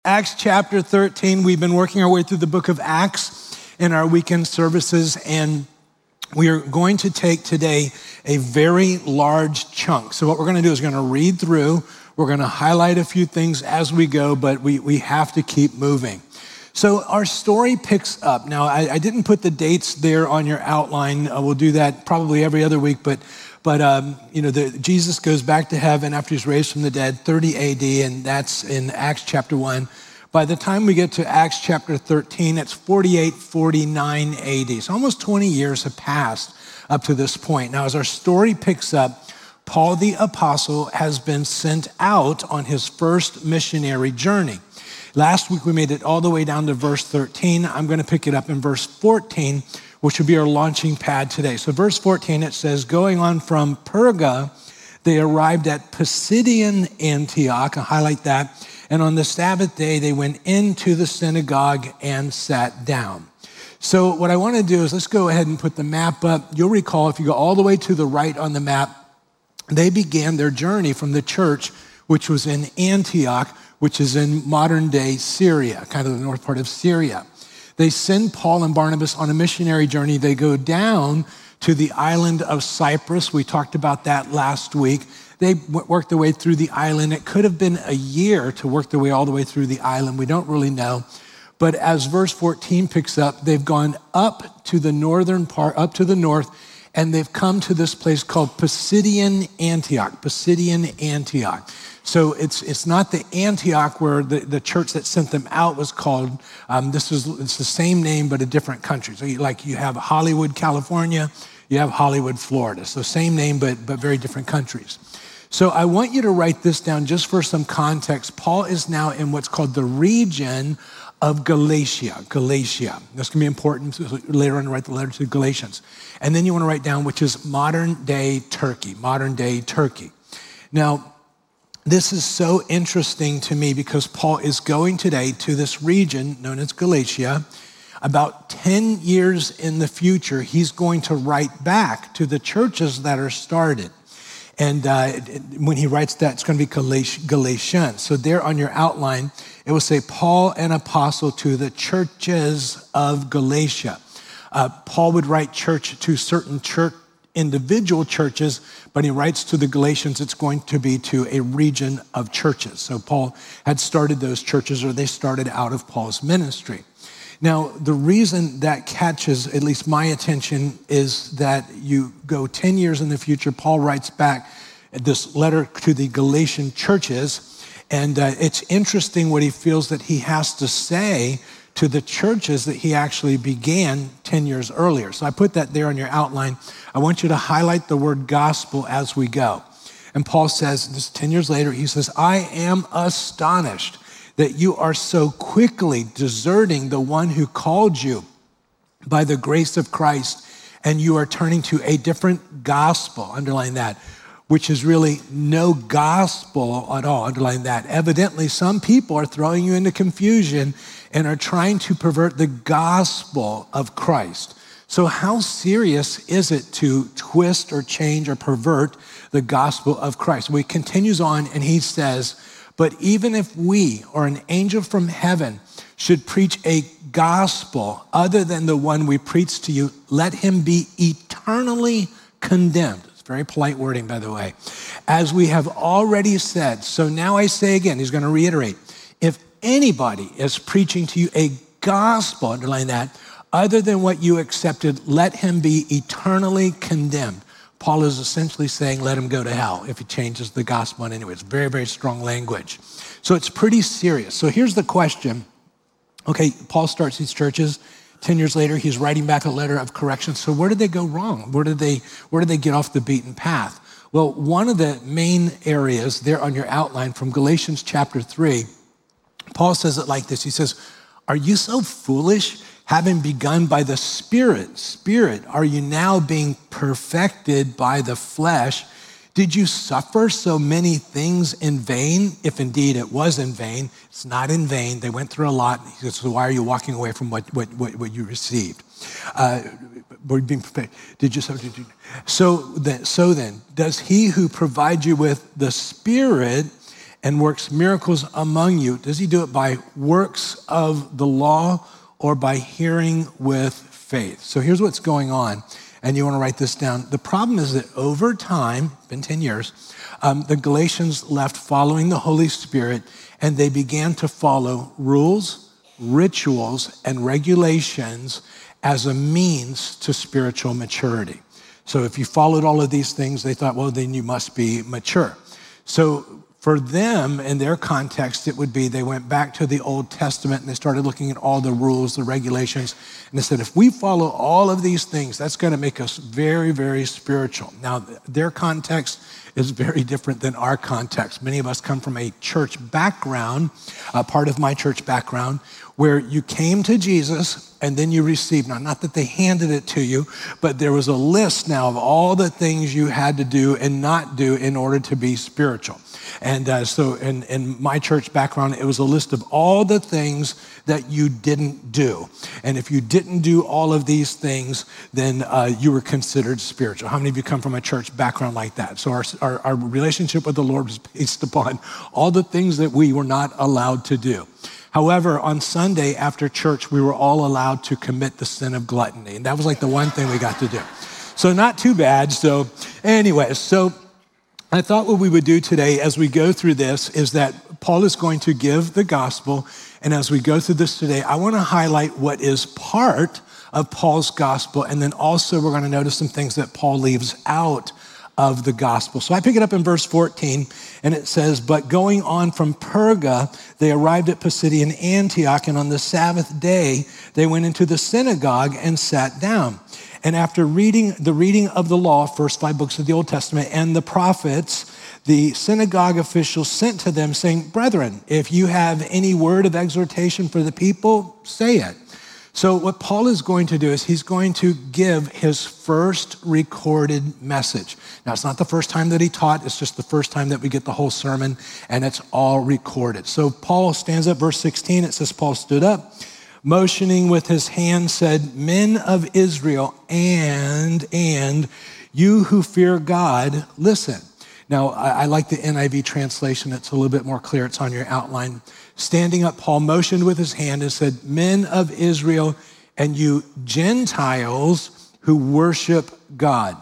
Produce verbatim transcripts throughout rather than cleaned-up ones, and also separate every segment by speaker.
Speaker 1: Acts chapter thirteen, we've been working our way through the book of Acts in our weekend services, and we are going to take today a very large chunk. So what we're gonna do is we're gonna read through, we're gonna highlight a few things as we go, but we, we have to keep moving. So our story picks up. Now, I, I didn't put the dates there on your outline. Uh, we'll do that probably every other week, but But, um, you know, the, Jesus goes back to heaven after he's raised from the dead, thirty A D, and that's in Acts chapter one. By the time we get to Acts chapter thirteen, it's forty-eight, forty-nine A D. So almost twenty years have passed up to this point. Now, as our story picks up, Paul the apostle has been sent out on his first missionary journey. Last week, we made it all the way down to verse thirteen. I'm going to pick it up in verse fourteen, which will be our launching pad today. So verse fourteen, it says, going on from Perga, they arrived at Pisidian Antioch, I'll highlight that, and on the Sabbath day, they went into the synagogue and sat down. So what I want to do is let's go ahead and put the map up. You'll recall, if you go all the way to the right on the map, they began their journey from the church, which was in Antioch, which is in modern-day Syria, kind of the north part of Syria. They send Paul and Barnabas on a missionary journey. They go down to the island of Cyprus. We talked about that last week. They worked their way through the island. It could have been a year to work their way all the way through the island. We don't really know. But as verse fourteen picks up, they've gone up to the northern part, up to the north, and they've come to this place called Pisidian Antioch, Pisidian Antioch. So it's it's not the Antioch where the, the church that sent them out was called. Um, this is it's the same name, but a different country. So you, like you have Hollywood, California, you have Hollywood, Florida. So same name, but, but very different countries. So I want you to write this down just for some context. Paul is now in what's called the region of Galatia, Galatia. That's gonna be important. So later on, write the letter to the Galatians. And then you wanna write down, which is modern day Turkey, modern day Turkey. Now, this is so interesting to me because Paul is going today to this region known as Galatia. About ten years in the future, he's going to write back to the churches that are started. And uh, when he writes that, it's going to be Galatians. So there on your outline, it will say Paul, an apostle to the churches of Galatia. Uh, Paul would write church to certain church individual churches, but he writes to the Galatians, it's going to be to a region of churches. So Paul had started those churches, or they started out of Paul's ministry. Now, the reason that catches at least my attention is that you go ten years in the future, Paul writes back this letter to the Galatian churches, and uh, it's interesting what he feels that he has to say to the churches that he actually began ten years earlier. So I put that there on your outline. I want you to highlight the word gospel as we go. And Paul says, this ten years later, he says, I am astonished that you are so quickly deserting the one who called you by the grace of Christ, and you are turning to a different gospel, underline that, which is really no gospel at all, underline that. Evidently, some people are throwing you into confusion and are trying to pervert the gospel of Christ. So how serious is it to twist or change or pervert the gospel of Christ? Well, he continues on and he says, but even if we or an angel from heaven should preach a gospel other than the one we preach to you, let him be eternally condemned. It's very polite wording, by the way. As we have already said, so now I say again, he's going to reiterate, if anybody is preaching to you a gospel, underline that, other than what you accepted, let him be eternally condemned. Paul is essentially saying, let him go to hell if he changes the gospel in any way. It's very, very strong language. So it's pretty serious. So here's the question. Okay, Paul starts these churches. Ten years later, he's writing back a letter of correction. So where did they go wrong? Where did they, where did they get off the beaten path? Well, one of the main areas there on your outline from Galatians chapter three, Paul says it like this. He says, are you so foolish? Having begun by the Spirit, Spirit, are you now being perfected by the flesh? Did you suffer so many things in vain? If indeed it was in vain, it's not in vain. They went through a lot. He says, so why are you walking away from what, what, what, what you received? Uh, being perfected. Did you suffer? Did you? So then, so then, does he who provides you with the Spirit and works miracles among you, does he do it by works of the law or by hearing with faith? So here's what's going on, and you want to write this down. The problem is that over time, been ten years, um, the Galatians left following the Holy Spirit, and they began to follow rules, rituals, and regulations as a means to spiritual maturity. So if you followed all of these things, they thought, well, then you must be mature. So for them, in their context, it would be they went back to the Old Testament and they started looking at all the rules, the regulations, and they said, if we follow all of these things, that's going to make us very, very spiritual. Now, their context is very different than our context. Many of us come from a church background, uh, part of my church background, where you came to Jesus and then you received, now not that they handed it to you, but there was a list now of all the things you had to do and not do in order to be spiritual. And uh, so in, in my church background, it was a list of all the things that you didn't do. And if you didn't do all of these things, then uh, you were considered spiritual. How many of you come from a church background like that? So our, our, our relationship with the Lord was based upon all the things that we were not allowed to do. However, on Sunday after church, we were all allowed to commit the sin of gluttony. And that was like the one thing we got to do. So not too bad. So anyways, so I thought what we would do today as we go through this is that Paul is going to give the gospel. And as we go through this today, I want to highlight what is part of Paul's gospel. And then also we're going to notice some things that Paul leaves out of the gospel. So I pick it up in verse fourteen, and it says, but going on from Perga, they arrived at Pisidian Antioch, and on the Sabbath day, they went into the synagogue and sat down. And after reading the reading of the law, first five books of the Old Testament, and the prophets, the synagogue officials sent to them saying, brethren, if you have any word of exhortation for the people, say it. So what Paul is going to do is he's going to give his first recorded message. Now, it's not the first time that he taught. It's just the first time that we get the whole sermon, and it's all recorded. So Paul stands up, verse sixteen. It says, Paul stood up, motioning with his hand, said, men of Israel, and, and you who fear God, listen. Now, I, I like the N I V translation. It's a little bit more clear. It's on your outline. Standing up, Paul motioned with his hand and said, men of Israel, and you Gentiles who worship God.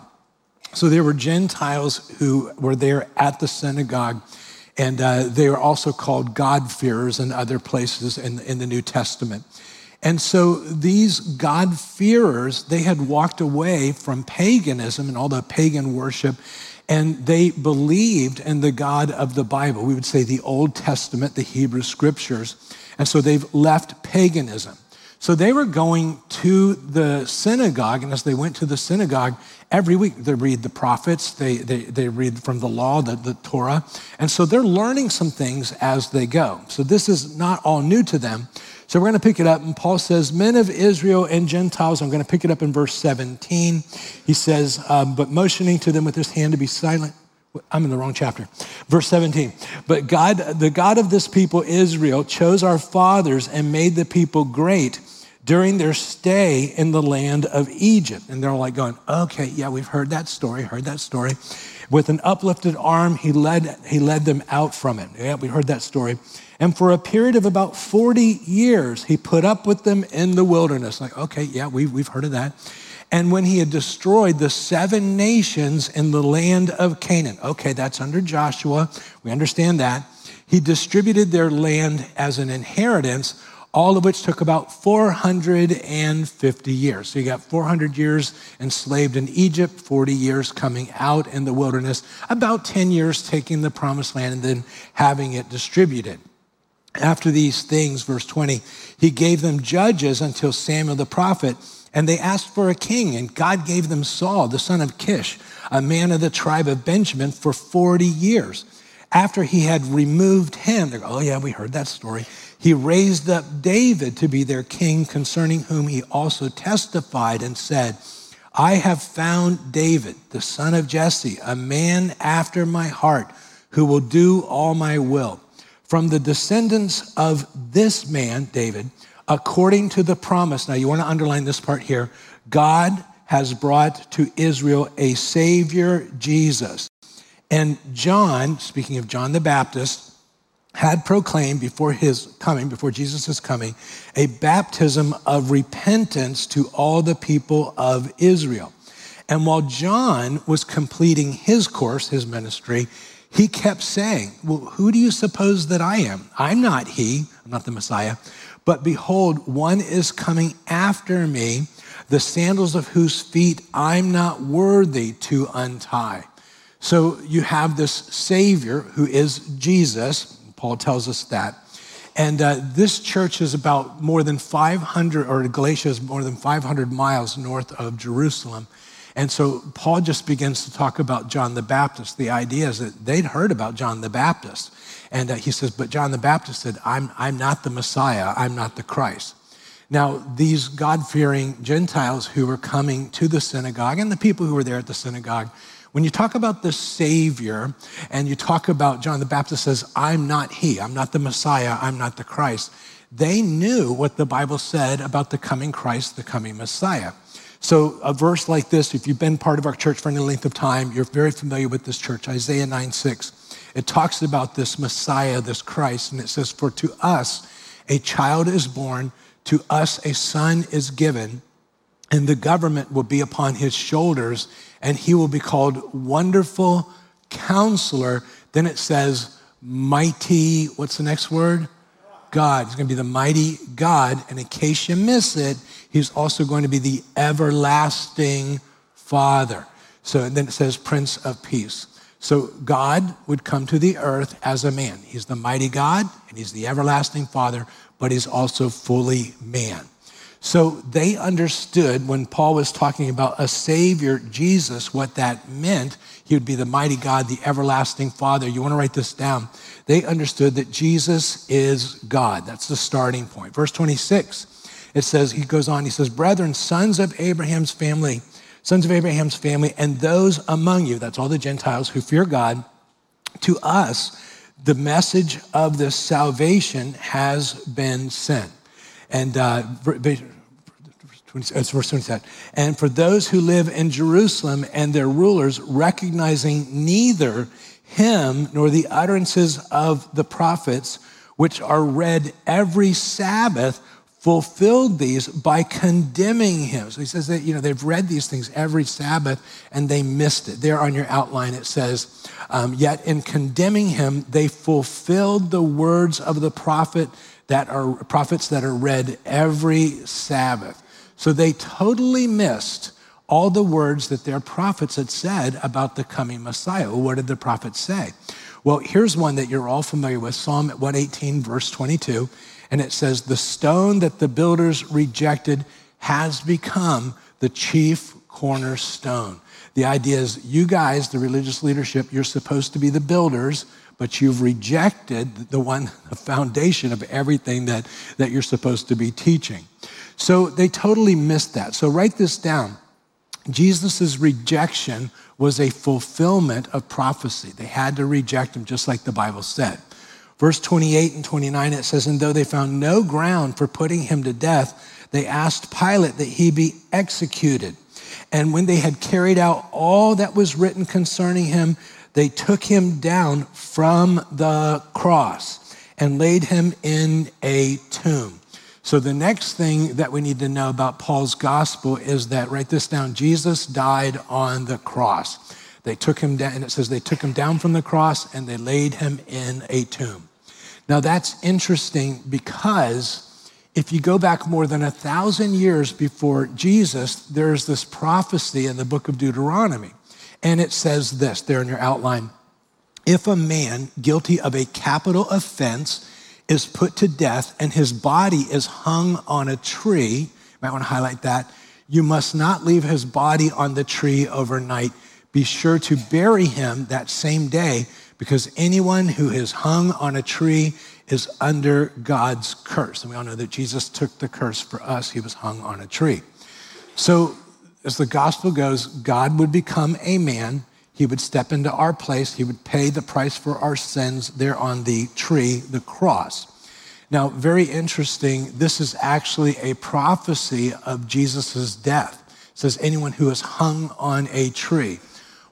Speaker 1: So there were Gentiles who were there at the synagogue, and uh, they were also called God-fearers in other places in, in the New Testament. And so these God-fearers, they had walked away from paganism and all the pagan worship, and they believed in the God of the Bible. We would say the Old Testament, the Hebrew scriptures. And so they've left paganism. So they were going to the synagogue, and as they went to the synagogue, every week they read the prophets, they, they, they read from the law, the, the Torah. And so they're learning some things as they go. So this is not all new to them. So we're going to pick it up, and Paul says, men of Israel and Gentiles. I'm going to pick it up in verse seventeen. He says, um, but motioning to them with his hand to be silent. I'm in the wrong chapter. Verse seventeen. But God, the God of this people, Israel, chose our fathers and made the people great during their stay in the land of Egypt. And they're like going, okay, yeah, we've heard that story, heard that story. With an uplifted arm, he led, he led them out from it. Yeah, we heard that story. And for a period of about forty years, he put up with them in the wilderness. Like, okay, yeah, we've, we've heard of that. And when he had destroyed the seven nations in the land of Canaan, okay, that's under Joshua. We understand that. He distributed their land as an inheritance, all of which took about four hundred fifty years. So you got four hundred years enslaved in Egypt, forty years coming out in the wilderness, about ten years taking the promised land and then having it distributed. After these things, verse twenty, he gave them judges until Samuel the prophet, and they asked for a king, and God gave them Saul, the son of Kish, a man of the tribe of Benjamin, for forty years. After he had removed him, they go, oh yeah, we heard that story. He raised up David to be their king, concerning whom he also testified and said, I have found David, the son of Jesse, a man after my heart, who will do all my will. From the descendants of this man, David, according to the promise. Now you want to underline this part here. God has brought to Israel a Savior, Jesus. And John, speaking of John the Baptist, had proclaimed before his coming, before Jesus' coming, a baptism of repentance to all the people of Israel. And while John was completing his course, his ministry, he kept saying, well, who do you suppose that I am? I'm not he, I'm not the Messiah, but behold, one is coming after me, the sandals of whose feet I'm not worthy to untie. So you have this Savior who is Jesus. Paul tells us that. And uh, this church is about more than five hundred, or Galatia is more than five hundred miles north of Jerusalem. And so Paul just begins to talk about John the Baptist. The idea is that they'd heard about John the Baptist. And uh, he says, but John the Baptist said, I'm, I'm not the Messiah, I'm not the Christ. Now, these God-fearing Gentiles who were coming to the synagogue and the people who were there at the synagogue, when you talk about the Savior and you talk about John the Baptist says, I'm not he, I'm not the Messiah, I'm not the Christ, they knew what the Bible said about the coming Christ, the coming Messiah. So a verse like this, if you've been part of our church for any length of time, you're very familiar with this church, Isaiah nine six. It talks about this Messiah, this Christ, and it says, for to us a child is born, to us a son is given, and the government will be upon his shoulders, and he will be called Wonderful Counselor. Then it says, Mighty, what's the next word? God. He's going to be the mighty God. And in case you miss it, he's also going to be the everlasting Father. So and then it says Prince of Peace. So God would come to the earth as a man. He's the mighty God and he's the everlasting Father, but he's also fully man. So they understood when Paul was talking about a Savior, Jesus, what that meant. He would be the mighty God, the everlasting Father. You want to write this down. They understood that Jesus is God. That's the starting point. Verse twenty-six, it says, he goes on, he says, brethren, sons of Abraham's family, sons of Abraham's family, and those among you, that's all the Gentiles who fear God, to us, the message of this salvation has been sent. And uh, it's verse twenty-seven. And for those who live in Jerusalem and their rulers, recognizing neither him nor the utterances of the prophets, which are read every Sabbath, fulfilled these by condemning him. So he says that, you know, they've read these things every Sabbath and they missed it. There on your outline it says, um, yet in condemning him, they fulfilled the words of the prophet that are prophets that are read every Sabbath. So they totally missed all the words that their prophets had said about the coming Messiah. Well, what did the prophets say? Well, here's one that you're all familiar with, Psalm one eighteen, verse twenty-two. And it says, the stone that the builders rejected has become the chief cornerstone. The idea is you guys, the religious leadership, you're supposed to be the builders, but you've rejected the one, the foundation of everything that, that you're supposed to be teaching. So they totally missed that. So write this down. Jesus' rejection was a fulfillment of prophecy. They had to reject him just like the Bible said. Verse twenty-eight and twenty-nine, it says, and though they found no ground for putting him to death, they asked Pilate that he be executed. And when they had carried out all that was written concerning him, they took him down from the cross and laid him in a tomb. So the next thing that we need to know about Paul's gospel is that, write this down, Jesus died on the cross. They took him down, and it says they took him down from the cross and they laid him in a tomb. Now that's interesting because if you go back more than a thousand years before Jesus, there's this prophecy in the book of Deuteronomy. And it says this there in your outline, if a man guilty of a capital offense is put to death and his body is hung on a tree, you might want to highlight that, you must not leave his body on the tree overnight. Be sure to bury him that same day, because anyone who is hung on a tree is under God's curse. And we all know that Jesus took the curse for us. He was hung on a tree. So as the gospel goes, God would become a man. He would step into our place. He would pay the price for our sins there on the tree, the cross. Now, very interesting, this is actually a prophecy of Jesus' death. It says anyone who is hung on a tree.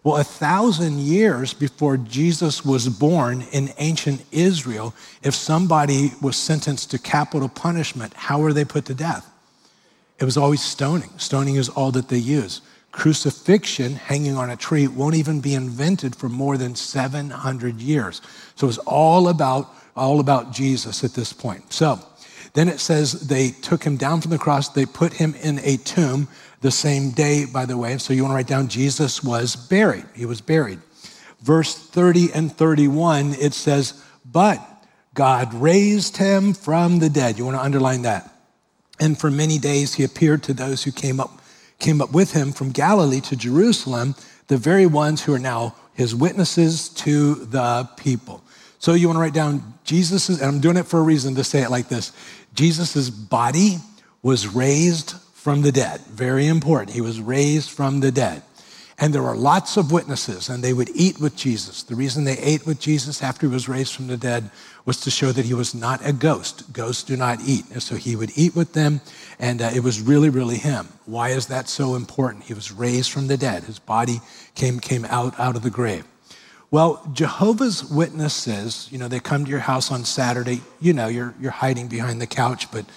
Speaker 1: Well, a thousand years before Jesus was born in ancient Israel, if somebody was sentenced to capital punishment, how were they put to death? It was always stoning. Stoning is all that they use. Crucifixion, hanging on a tree, won't even be invented for more than seven hundred years. So it's all about, all about Jesus at this point. So then it says they took him down from the cross. They put him in a tomb the same day, by the way. So you want to write down, Jesus was buried. He was buried. Verse thirty and thirty-one, it says, but God raised him from the dead. You want to underline that. And for many days he appeared to those who came up, came up with him from Galilee to Jerusalem, the very ones who are now his witnesses to the people. So you want to write down Jesus, and I'm doing it for a reason to say it like this. Jesus' body was raised from the dead. Very important. He was raised from the dead. And there were lots of witnesses, and they would eat with Jesus. The reason they ate with Jesus after he was raised from the dead was to show that he was not a ghost. Ghosts do not eat. And so he would eat with them, and uh, it was really, really him. Why is that so important? He was raised from the dead. His body came, came out, out of the grave. Well, Jehovah's Witnesses, you know, they come to your house on Saturday. You know, you're, you're hiding behind the couch, but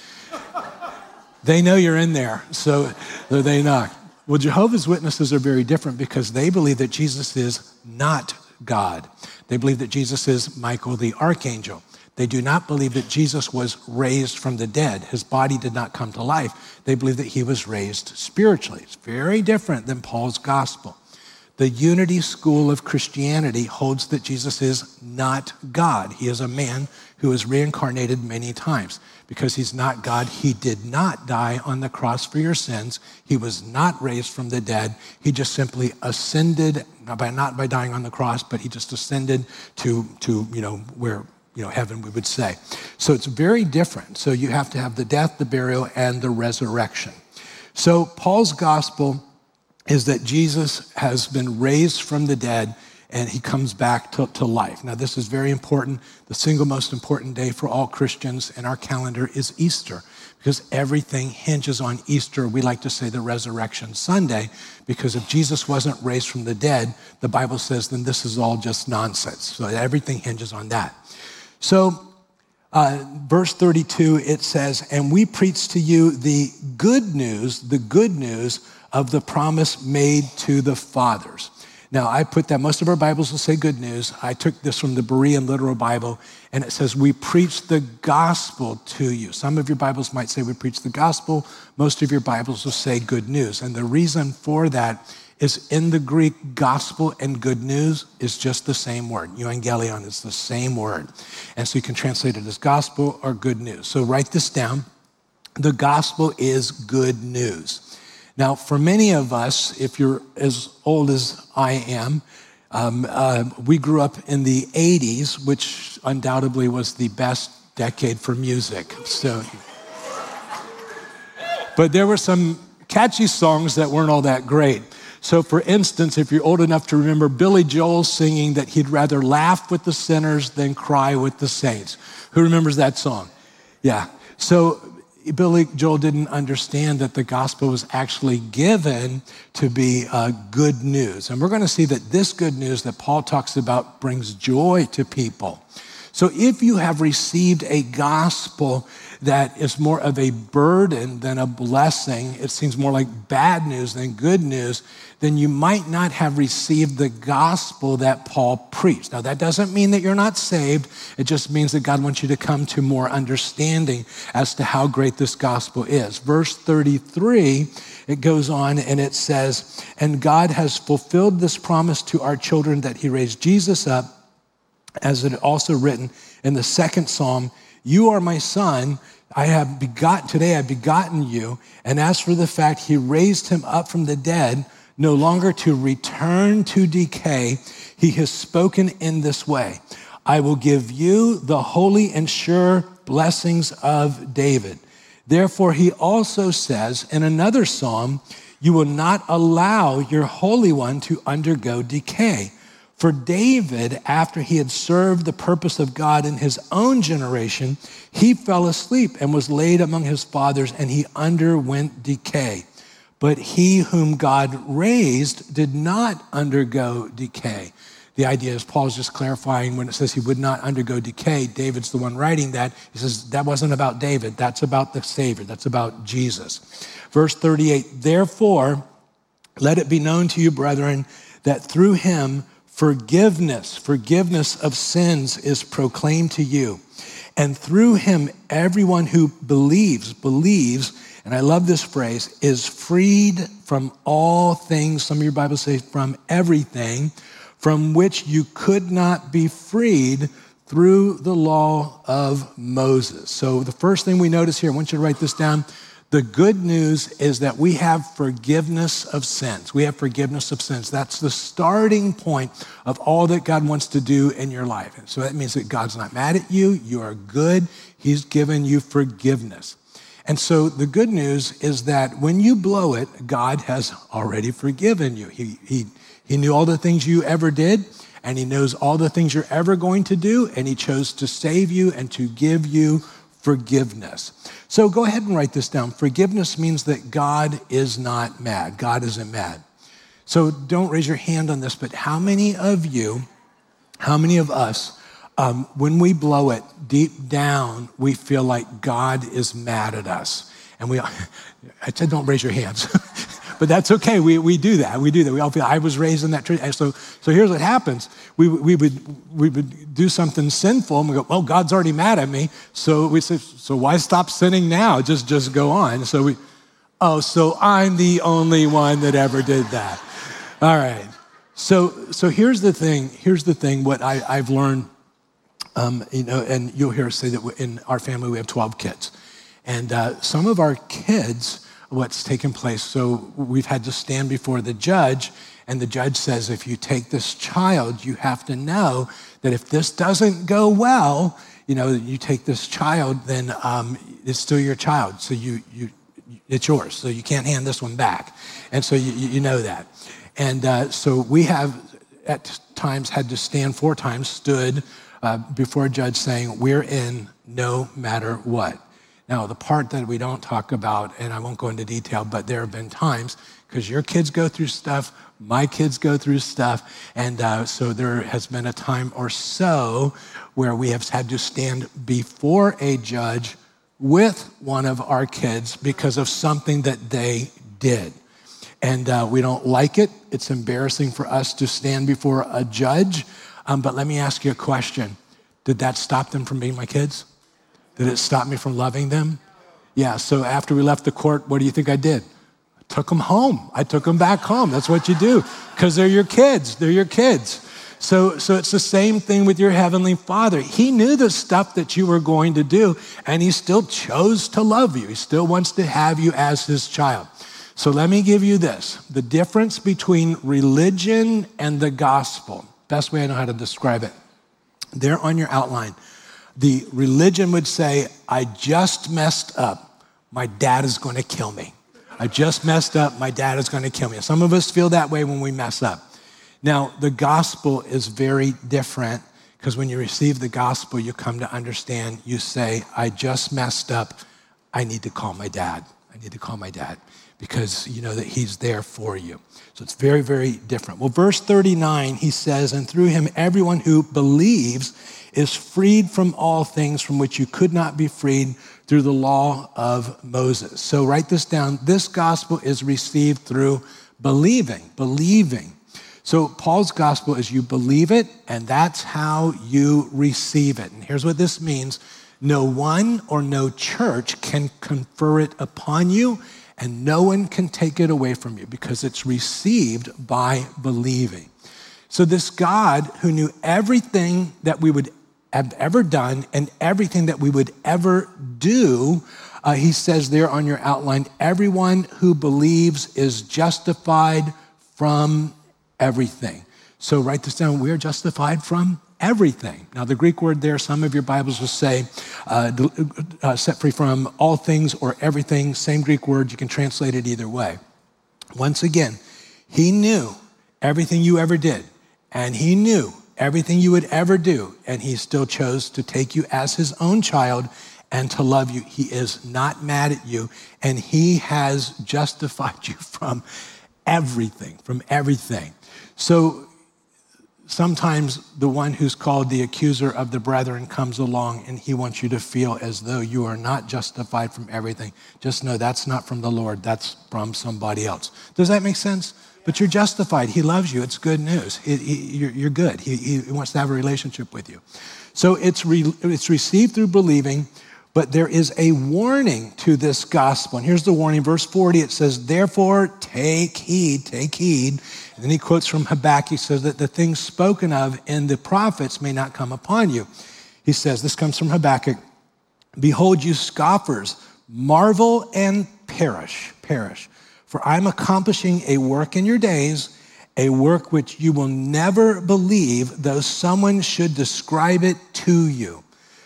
Speaker 1: they know you're in there, so they knock. Well, Jehovah's Witnesses are very different because they believe that Jesus is not God. They believe that Jesus is Michael the archangel. They do not believe that Jesus was raised from the dead. His body did not come to life. They believe that he was raised spiritually. It's very different than Paul's gospel. The Unity School of Christianity holds that Jesus is not God. He is a man who is reincarnated many times. Because he's not God, he did not die on the cross for your sins. He was not raised from the dead. He just simply ascended, not by, not by dying on the cross, but he just ascended to, to you know, where, you know, heaven, we would say. So it's very different. So you have to have the death, the burial, and the resurrection. So Paul's gospel is that Jesus has been raised from the dead and he comes back to, to life. Now, this is very important. The single most important day for all Christians in our calendar is Easter, because everything hinges on Easter. We like to say the Resurrection Sunday, because if Jesus wasn't raised from the dead, the Bible says then this is all just nonsense. So everything hinges on that. So uh, verse thirty-two, it says, and we preach to you the good news, the good news of the promise made to the fathers. Now, I put that, most of our Bibles will say good news. I took this from the Berean Literal Bible, and it says, we preach the gospel to you. Some of your Bibles might say we preach the gospel. Most of your Bibles will say good news. And the reason for that is in the Greek, gospel and good news is just the same word. Euangelion is the same word. And so you can translate it as gospel or good news. So write this down. The gospel is good news. Now, for many of us, if you're as old as I am, um, uh, we grew up in the eighties, which undoubtedly was the best decade for music. So, but there were some catchy songs that weren't all that great. So, for instance, if you're old enough to remember Billy Joel singing that he'd rather laugh with the sinners than cry with the saints. Who remembers that song? Yeah. So Billy Joel didn't understand that the gospel was actually given to be uh, good news. And we're going to see that this good news that Paul talks about brings joy to people. So if you have received a gospel that is more of a burden than a blessing, it seems more like bad news than good news, then you might not have received the gospel that Paul preached. Now, that doesn't mean that you're not saved. It just means that God wants you to come to more understanding as to how great this gospel is. Verse thirty-three, it goes on and it says, and God has fulfilled this promise to our children that he raised Jesus up, as it also written in the second Psalm, you are my son, I have begotten, today I've begotten you. And as for the fact he raised him up from the dead, no longer to return to decay, he has spoken in this way. I will give you the holy and sure blessings of David. Therefore, he also says in another psalm, you will not allow your Holy One to undergo decay. For David, after he had served the purpose of God in his own generation, he fell asleep and was laid among his fathers, and he underwent decay. but he whom God raised did not undergo decay. The idea is Paul's just clarifying when it says he would not undergo decay. David's the one writing that. He says that wasn't about David. That's about the Savior. That's about Jesus. Verse thirty-eight, therefore, let it be known to you, brethren, that through him forgiveness, forgiveness of sins is proclaimed to you. And through him, everyone who believes, believes, and I love this phrase, is freed from all things, some of your Bibles say from everything, from which you could not be freed through the law of Moses. So the first thing we notice here, I want you to write this down. The good news is that we have forgiveness of sins. We have forgiveness of sins. That's the starting point of all that God wants to do in your life. And so that means that God's not mad at you. You are good. He's given you forgiveness. And so the good news is that when you blow it, God has already forgiven you. He, he, he knew all the things you ever did, and he knows all the things you're ever going to do, and he chose to save you and to give you forgiveness. So go ahead and write this down. Forgiveness means that God is not mad. God isn't mad. So don't raise your hand on this, but how many of you, how many of us, um, when we blow it deep down, we feel like God is mad at us? And we, I said don't raise your hands. But that's okay. We we do that. We do that. We all feel, I was raised in that church. And so so here's what happens. We we would we would do something sinful and we go, well, God's already mad at me. So we say, so why stop sinning now? Just just go on. So we, oh, so I'm the only one that ever did that. All right. So so here's the thing. Here's the thing. What I, I've learned, um, you know, and you'll hear us say that in our family we have twelve kids, and uh, some of our kids. What's taken place. So we've had to stand before the judge, and the judge says, if you take this child, you have to know that if this doesn't go well, you know, you take this child, then um, it's still your child. So you, you, it's yours. So you can't hand this one back. And so you, you know that. And uh, so we have at times had to stand four times, stood uh, before a judge saying, we're in no matter what. Now, the part that we don't talk about, and I won't go into detail, but there have been times, because your kids go through stuff, my kids go through stuff, and uh, so there has been a time or so where we have had to stand before a judge with one of our kids because of something that they did. And uh, we don't like it. It's embarrassing for us to stand before a judge. Um, but let me ask you a question. Did that stop them from being my kids? Did it stop me from loving them? Yeah, so after we left the court, what do you think I did? I took them home. I took them back home. That's what you do, because they're your kids. They're your kids. So, so it's the same thing with your Heavenly Father. He knew the stuff that you were going to do, and he still chose to love you. He still wants to have you as his child. So let me give you this. The difference between religion and the gospel, best way I know how to describe it, there on your outline. The religion would say, I just messed up. My dad is going to kill me. I just messed up. My dad is going to kill me. Some of us feel that way when we mess up. Now, the gospel is very different, because when you receive the gospel, you come to understand, you say, I just messed up. I need to call my dad. I need to call my dad, because you know that he's there for you. So it's very, very different. Well, verse thirty-nine, he says, and through him, everyone who believes is freed from all things from which you could not be freed through the law of Moses. So write this down. This gospel is received through believing, believing. So Paul's gospel is you believe it, and that's how you receive it. And here's what this means. No one or no church can confer it upon you, and no one can take it away from you, because it's received by believing. So this God who knew everything that we would have ever done and everything that we would ever do, uh, he says there on your outline, everyone who believes is justified from everything. So write this down. We are justified from everything. Now, the Greek word there, some of your Bibles will say uh, uh, set free from all things or everything. Same Greek word. You can translate it either way. Once again, he knew everything you ever did, and he knew everything you would ever do, and he still chose to take you as his own child and to love you. He is not mad at you, and he has justified you from everything, from everything. So sometimes the one who's called the accuser of the brethren comes along and he wants you to feel as though you are not justified from everything. Just know that's not from the Lord, that's from somebody else. Does that make sense? But you're justified. He loves you. It's good news. He, he, you're, you're good. He, he wants to have a relationship with you. So it's, re, it's received through believing, but there is a warning to this gospel. And here's the warning. Verse forty, it says, therefore take heed, take heed. And then he quotes from Habakkuk. He says that the things spoken of in the prophets may not come upon you. He says, this comes from Habakkuk, behold, you scoffers, marvel and perish, perish. For I'm accomplishing a work in your days, a work which you will never believe, though someone should describe it to you.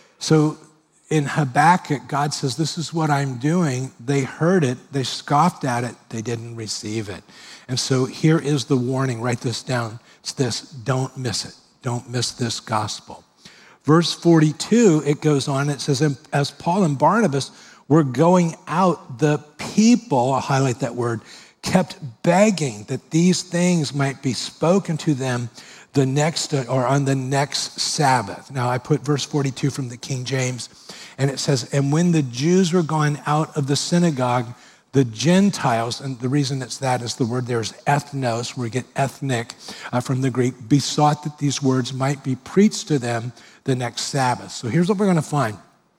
Speaker 1: So in Habakkuk, God says, this is what I'm doing. They heard it, they scoffed at it, they didn't receive it. And so here is the warning, write this down. It's this, don't miss it. Don't miss this gospel. Verse forty-two, it goes on, it says, as Paul and Barnabas were going out, the people, I'll highlight that word, kept begging that these things might be spoken to them the next, or on the next Sabbath. Now I put verse forty-two from the King James, and it says, and when the Jews were gone out of the synagogue, the Gentiles, and the reason it's that is the word there is ethnos, where we get ethnic uh, from the Greek, besought that these words might be preached to them the next Sabbath. So here's what we're going to find.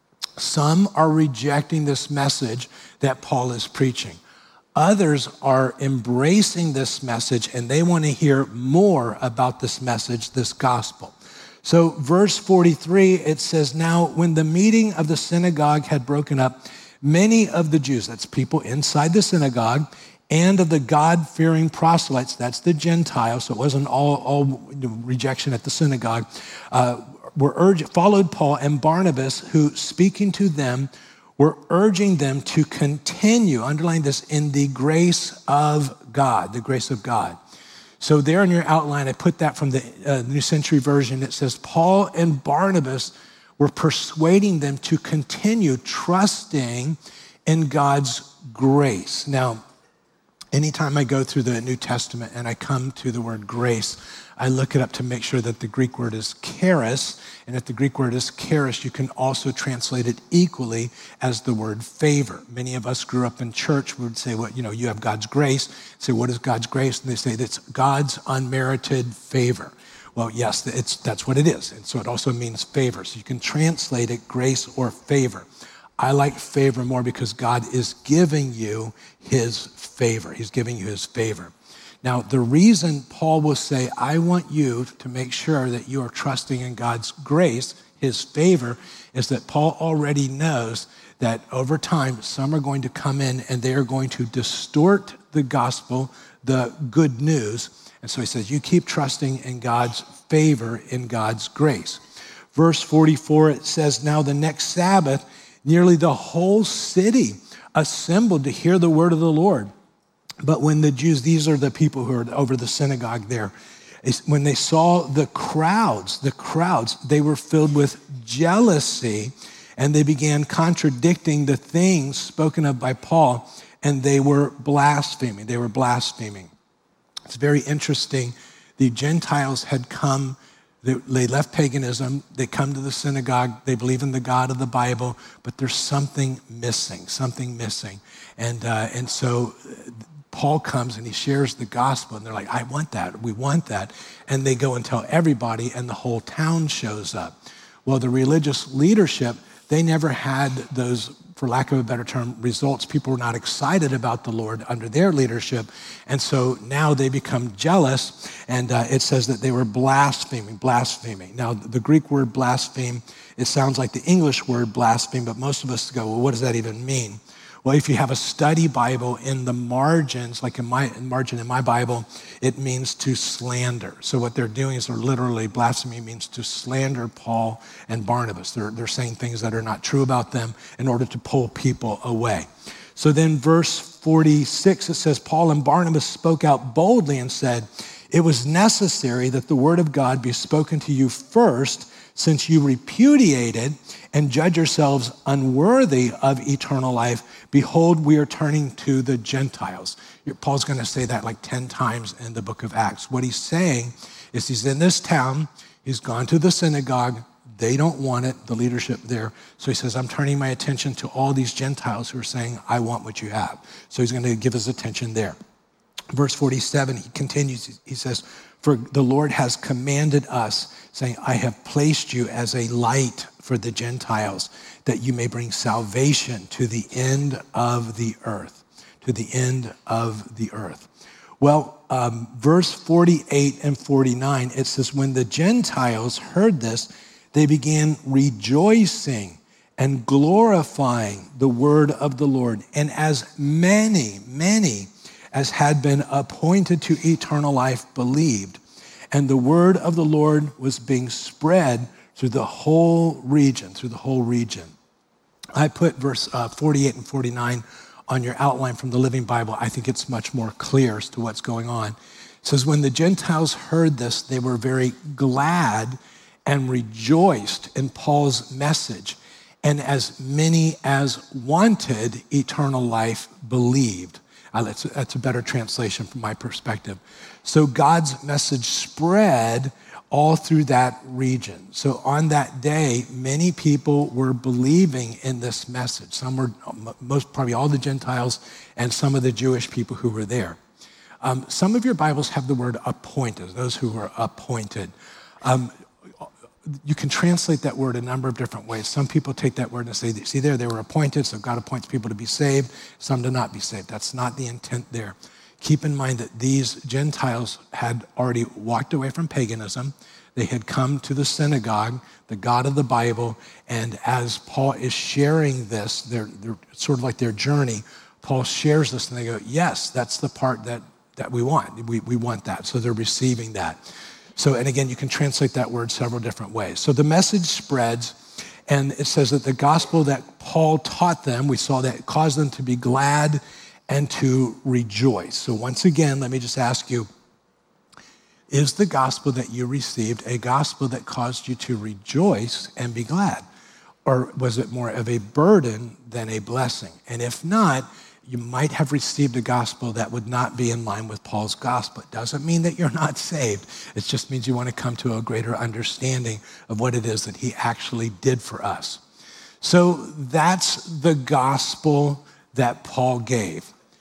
Speaker 1: Some are rejecting this message that Paul is preaching. Others are embracing this message, and they want to hear more about this message, this gospel. So verse forty-three, it says, now when the meeting of the synagogue had broken up, many of the Jews, that's people inside the synagogue, and of the God-fearing proselytes, that's the Gentiles, so it wasn't all, all rejection at the synagogue, uh, were urged, followed Paul and Barnabas, who speaking to them were urging them to continue, underline this, in the grace of God, the grace of God. So there in your outline, I put that from the uh, New Century Version. It says, Paul and Barnabas were persuading them to continue trusting in God's grace. Now, anytime I go through the New Testament and I come to the word grace, I look it up to make sure that the Greek word is charis, and if the Greek word is charis, you can also translate it equally as the word favor. Many of us grew up in church, we would say, well, you know, you have God's grace. Say, what is God's grace? And they say that's God's unmerited favor. Well, yes, it's, that's what it is. And so it also means favor. So you can translate it grace or favor. I like favor more because God is giving you his favor. He's giving you his favor. Now, the reason Paul will say, I want you to make sure that you are trusting in God's grace, his favor, is that Paul already knows that over time, some are going to come in and they are going to distort the gospel, the good news. And so he says, you keep trusting in God's favor, in God's grace. Verse forty-four, it says, now the next Sabbath, nearly the whole city assembled to hear the word of the Lord. But when the Jews, these are the people who are over the synagogue there, when they saw the crowds, the crowds, they were filled with jealousy, and they began contradicting the things spoken of by Paul, and they were blaspheming. They were blaspheming. It's very interesting. The Gentiles had come, they left paganism, they come to the synagogue, they believe in the God of the Bible, but there's something missing, something missing. And, uh, and so Paul comes and he shares the gospel, and they're like, I want that, we want that. And they go and tell everybody, and the whole town shows up. Well, the religious leadership, they never had those, for lack of a better term, results. People were not excited about the Lord under their leadership. And so now they become jealous, and uh, it says that they were blaspheming, blaspheming. Now, the Greek word blaspheme, it sounds like the English word blaspheme, but most of us go, well, what does that even mean? Well, if you have a study Bible, in the margins, like in my margin in my Bible, it means to slander. So what they're doing is they're literally, blasphemy means to slander Paul and Barnabas. They're, they're saying things that are not true about them in order to pull people away. So then verse forty-six, it says, Paul and Barnabas spoke out boldly and said, it was necessary that the word of God be spoken to you first, Since you repudiated and judge yourselves unworthy of eternal life, behold, we are turning to the Gentiles. Paul's going to say that like ten times in the book of Acts. What he's saying is he's in this town, he's gone to the synagogue, they don't want it, the leadership there. So he says, I'm turning my attention to all these Gentiles who are saying, I want what you have. So he's going to give his attention there. Verse forty-seven, he continues, he says, for the Lord has commanded us, saying, I have placed you as a light for the Gentiles, that you may bring salvation to the end of the earth, to the end of the earth. Well, um, verse forty-eight and forty-nine, it says, when the Gentiles heard this, they began rejoicing and glorifying the word of the Lord. And as many, many as had been appointed to eternal life believed. And the word of the Lord was being spread through the whole region, through the whole region. I put verse uh, forty-eight and forty-nine on your outline from the Living Bible. I think it's much more clear as to what's going on. It says, when the Gentiles heard this, they were very glad and rejoiced in Paul's message. And as many as wanted eternal life believed. Uh, that's, that's a better translation from my perspective. So God's message spread all through that region. So on that day, many people were believing in this message. Some were, most probably all the Gentiles and some of the Jewish people who were there. Um, some of your Bibles have the word appointed, those who were appointed. Um, you can translate that word a number of different ways. Some people take that word and say, see there, they were appointed, so God appoints people to be saved, some to not be saved. That's not the intent there. Keep in mind that these Gentiles had already walked away from paganism. They had come to the synagogue, the God of the Bible, and as Paul is sharing this, they're, they're sort of like their journey, Paul shares this and they go, yes, that's the part that, that we want. We, we want that. So they're receiving that. So, and again, you can translate that word several different ways. So the message spreads, and it says that the gospel that Paul taught them, we saw that it caused them to be glad and to rejoice. So once again, let me just ask you, is the gospel that you received a gospel that caused you to rejoice and be glad? Or was it more of a burden than a blessing? And if not, you might have received a gospel that would not be in line with Paul's gospel. It doesn't mean that you're not saved. It just means you want to come to a greater understanding of what it is that he actually did for us. So that's the gospel that Paul gave.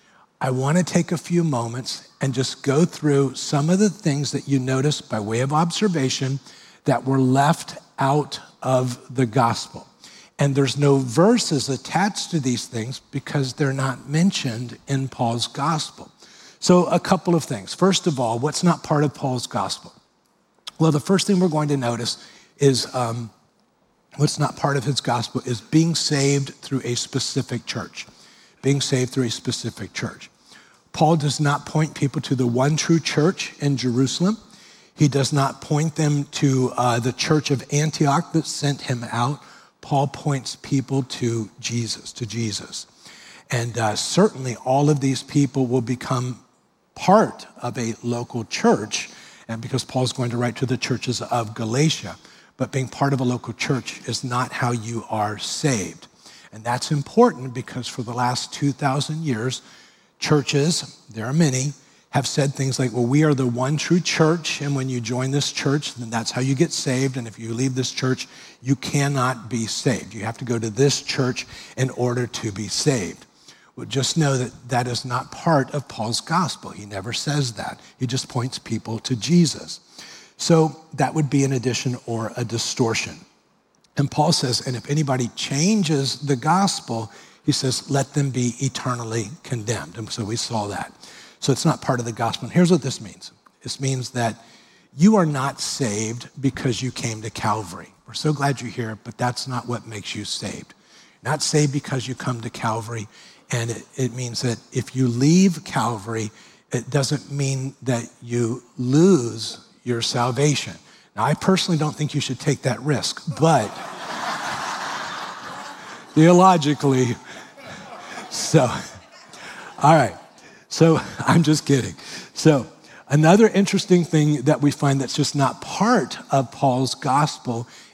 Speaker 1: I want to take a few moments and just go through some of the things that you notice by way of observation that were left out of the gospel. And there's no verses attached to these things because they're not mentioned in Paul's gospel. So a couple of things. First of all, what's not part of Paul's gospel? Well, the first thing we're going to notice is um, what's not part of his gospel is being saved through a specific church. Being saved through a specific church. Paul does not point people to the one true church in Jerusalem. He does not point them to uh, the church of Antioch that sent him out. Paul points people to Jesus, to Jesus. And uh, certainly all of these people will become part of a local church, and because Paul's going to write to the churches of Galatia. But being part of a local church is not how you are saved. And that's important because for the last two thousand years, churches, there are many, have said things like, well, we are the one true church, and when you join this church, then that's how you get saved, and if you leave this church, you cannot be saved. You have to go to this church in order to be saved. Well, just know that that is not part of Paul's gospel. He never says that. He just points people to Jesus. So that would be an addition or a distortion. And Paul says, and if anybody changes the gospel, he says, let them be eternally condemned. And so we saw that. So it's not part of the gospel. And here's what this means. This means that you are not saved because you came to Calvary. We're so glad you're here, but that's not what makes you saved. You're not saved because you come to Calvary. And it, it means that if you leave Calvary, it doesn't mean that you lose your salvation. Now, I personally don't think you should take that risk, but theologically, so, all right. So I'm just kidding. So another interesting thing that we find that's just not part of Paul's gospel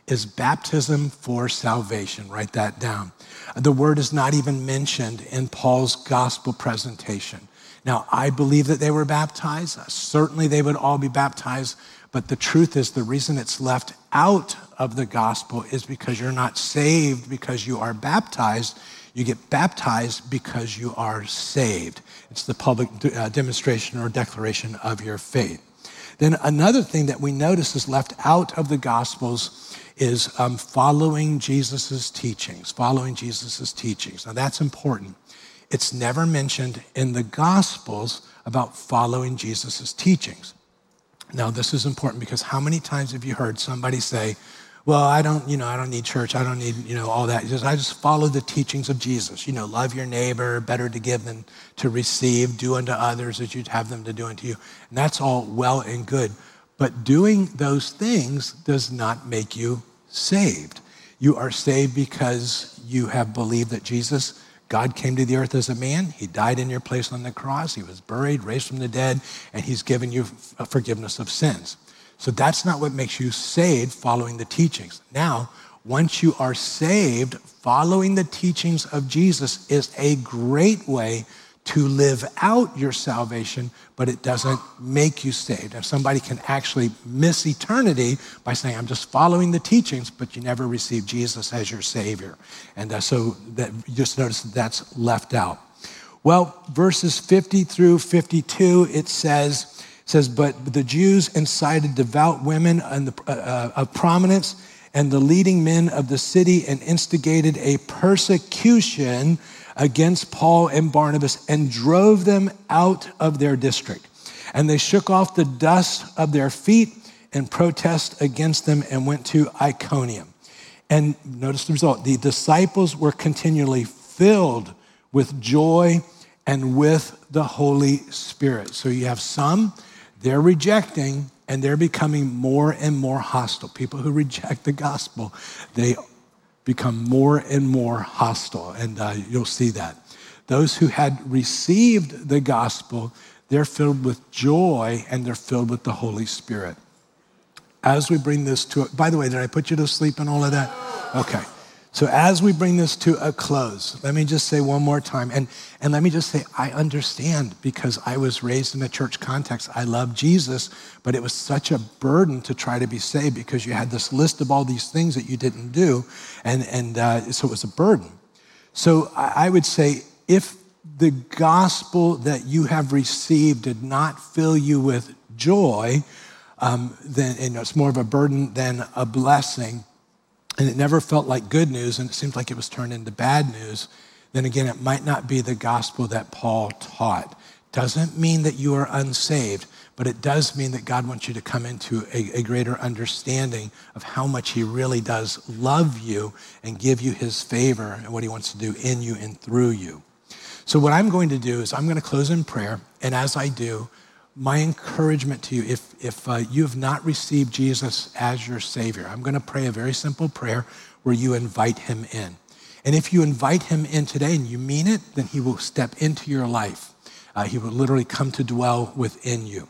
Speaker 1: is baptism for salvation. Write that down. The word is not even mentioned in Paul's gospel presentation. Now, I believe that they were baptized. Certainly they would all be baptized. But the truth is, the reason it's left out of the gospel is because you're not saved because you are baptized. You get baptized because you are saved. It's the public uh, demonstration or declaration of your faith. Then another thing that we notice is left out of the Gospels is um, following Jesus's teachings, following Jesus's teachings. Now that's important. It's never mentioned in the Gospels about following Jesus's teachings. Now this is important because how many times have you heard somebody say, well, I don't, you know, I don't need church. I don't need, you know, all that. Just, I just follow the teachings of Jesus. You know, love your neighbor, better to give than to receive, do unto others as you'd have them to do unto you. And that's all well and good. But doing those things does not make you saved. You are saved because you have believed that Jesus, God came to the earth as a man. He died in your place on the cross. He was buried, raised from the dead, and he's given you a forgiveness of sins. So that's not what makes you saved, following the teachings. Now, once you are saved, following the teachings of Jesus is a great way to live out your salvation, but it doesn't make you saved. If somebody can actually miss eternity by saying, I'm just following the teachings, but you never receive Jesus as your Savior. And uh, so that, you just notice that that's left out. Well, verses fifty through fifty-two, it says, It says, but the Jews incited devout women and the, uh, of prominence and the leading men of the city and instigated a persecution against Paul and Barnabas and drove them out of their district. And they shook off the dust of their feet and protest against them and went to Iconium. And notice the result. The disciples were continually filled with joy and with the Holy Spirit. So you have some, they're rejecting, and they're becoming more and more hostile. People who reject the gospel, they become more and more hostile, and uh, you'll see that. Those who had received the gospel, they're filled with joy, and they're filled with the Holy Spirit. As we bring this to, by the way, did I put you to sleep and all of that? Okay. So as we bring this to a close, let me just say one more time, and, and let me just say, I understand because I was raised in a church context. I love Jesus, but it was such a burden to try to be saved because you had this list of all these things that you didn't do, and, and uh, so it was a burden. So I, I would say if the gospel that you have received did not fill you with joy, um, then and it's more of a burden than a blessing, and it never felt like good news, and it seemed like it was turned into bad news, then again, it might not be the gospel that Paul taught. Doesn't mean that you are unsaved, but it does mean that God wants you to come into a, a greater understanding of how much he really does love you and give you his favor and what he wants to do in you and through you. So what I'm going to do is I'm going to close in prayer, and as I do, my encouragement to you, if, if uh, you have not received Jesus as your Savior, I'm going to pray a very simple prayer where you invite him in. And if you invite him in today and you mean it, then he will step into your life. Uh, he will literally come to dwell within you.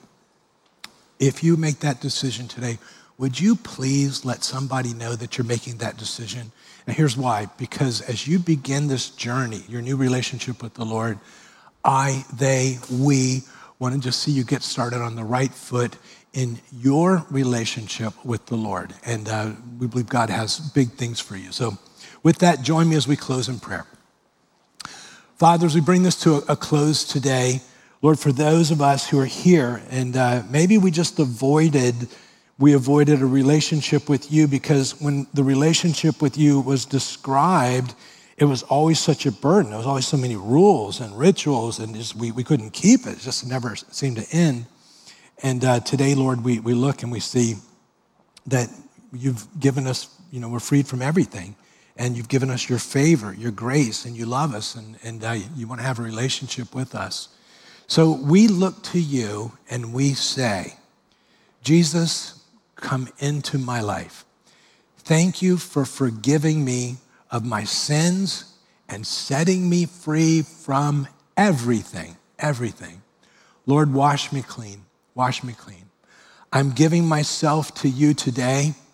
Speaker 1: If you make that decision today, would you please let somebody know that you're making that decision? And here's why. Because as you begin this journey, your new relationship with the Lord, I, they, we, want to just see you get started on the right foot in your relationship with the Lord. And uh, we believe God has big things for you. So with that, join me as we close in prayer. Father, as we bring this to a, a close today, Lord, for those of us who are here and uh, maybe we just avoided, we avoided a relationship with you because when the relationship with you was described, it was always such a burden. There was always so many rules and rituals, and just, we, we couldn't keep it. It just never seemed to end. And uh, today, Lord, we, we look and we see that you've given us, you know, we're freed from everything. And you've given us your favor, your grace, and you love us, and, and uh, you want to have a relationship with us. So we look to you and we say, Jesus, come into my life. Thank you for forgiving me of my sins and setting me free from everything, everything. Lord, wash me clean, wash me clean. I'm giving myself to you today.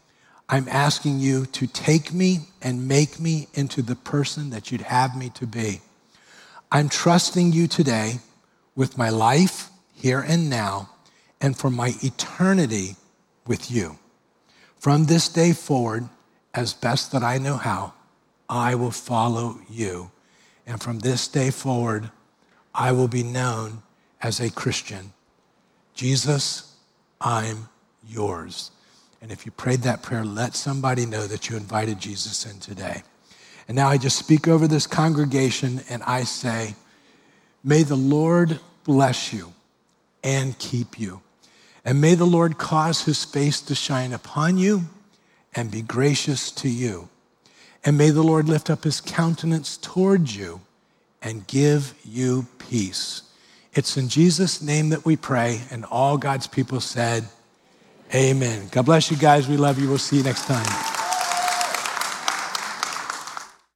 Speaker 1: I'm asking you to take me and make me into the person that you'd have me to be. I'm trusting you today with my life here and now and for my eternity with you. From this day forward, as best that I know how, I will follow you. And from this day forward, I will be known as a Christian. Jesus, I'm yours. And if you prayed that prayer, let somebody know that you invited Jesus in today. And now I just speak over this congregation and I say, may the Lord bless you and keep you. And may the Lord cause his face to shine upon you and be gracious to you. And may the Lord lift up his countenance towards you and give you peace. It's in Jesus' name that we pray, and all God's people said, amen. God bless you guys. We love you. We'll see you next time.